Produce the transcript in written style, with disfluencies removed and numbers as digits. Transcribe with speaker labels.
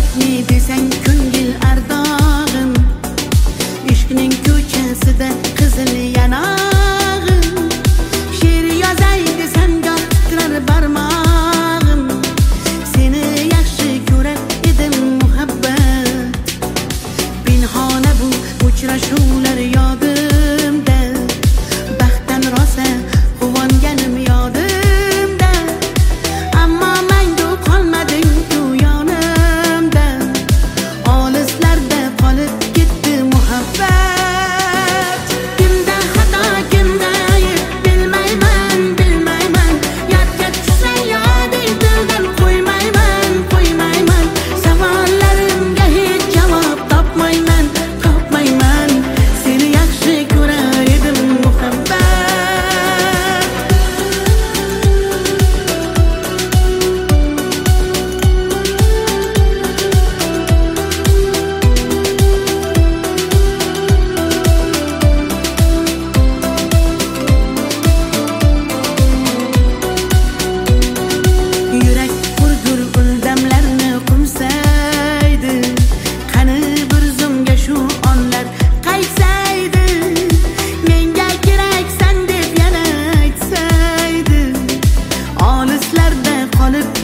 Speaker 1: Ne desang ko'ngil ardog'im, ishqning ko'chasida qizil yanog'im. She'r yozay desam goh titrar barmog'im. Seni yaxshi ko'rar edim muhabbat, pinhona bu uchrashuvlar yodimda. Baxtdan rosa quvonganim yodimda, ammo mangu qolmading u yonimda. Olislarda qolib ketdi muhabbat. Kimda xato, kimda ayb bilmayman, bilmayman. Yodga tushsa yoding dildan qo'ymayman, qo'ymayman. Savollarimga hech javob topmayman, topmayman. Seni yaxshi ko'rar edim muhabbat. Yurak hurgur uldamlarni qumsaydi. Qani bir zumga shu onlar qaytsaydi. Menga keraksan deb yana aytsaydi. Olislarda qolib